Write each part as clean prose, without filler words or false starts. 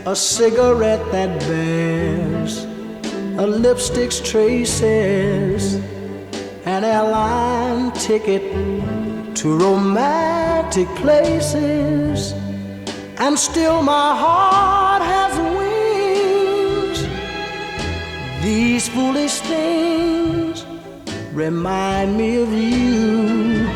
a cigarette that bears a lipstick's traces, an airline ticket to romantic places, and still my heart has wings. These foolish things remind me of you.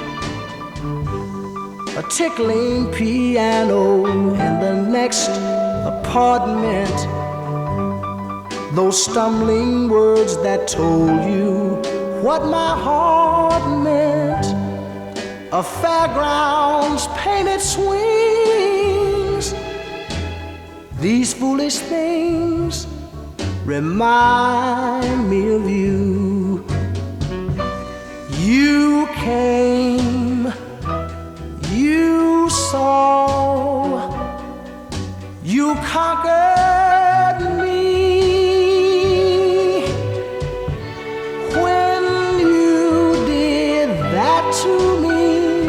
A tickling piano in the next apartment, those stumbling words that told you what my heart meant, a fairground's painted swings. These foolish things remind me of you. You came, you saw, you conquered me. When you did that to me,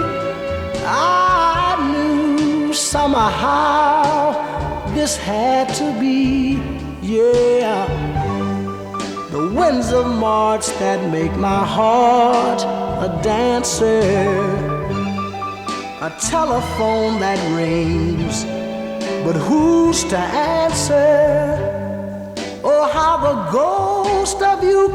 I knew somehow this had to be, yeah. The winds of March that make my heart a dancer, a telephone that rings, but who's to answer? Oh, how the ghost of you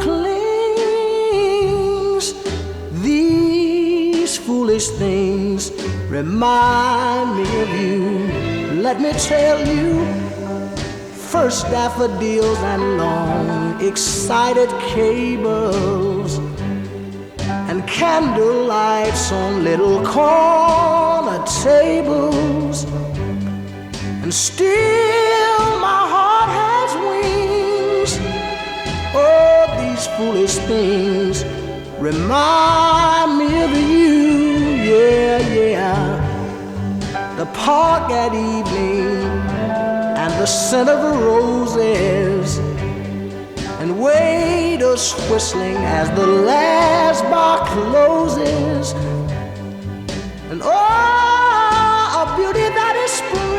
clings. These foolish things remind me of you. Let me tell you, first daffodils and long excited cables, and candle lights on little corner tables, and still my heart has wings. Oh, these foolish things remind me of you, yeah, yeah. The park at evening and the scent of the roses, and waiters whistling as the last bar closes, and oh, a beauty that is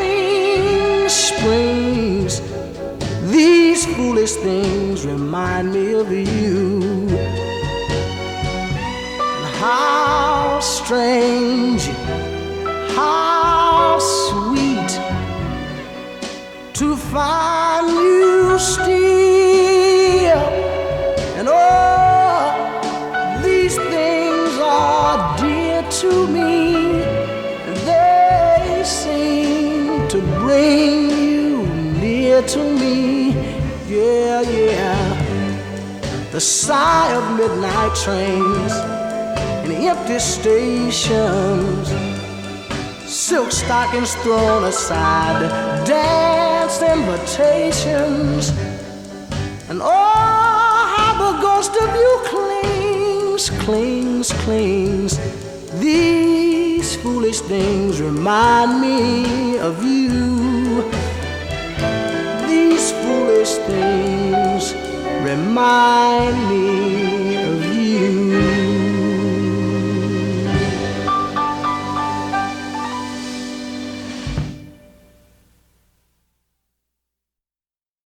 springs. These foolish things remind me of you. And how strange, how sweet to find you still. And oh, these things are dear to me. They seem to bring you near to me, yeah, yeah. The sigh of midnight trains and empty stations, silk stockings thrown aside, dance invitations, and oh, how the ghost of you clings. These foolish things remind me of you.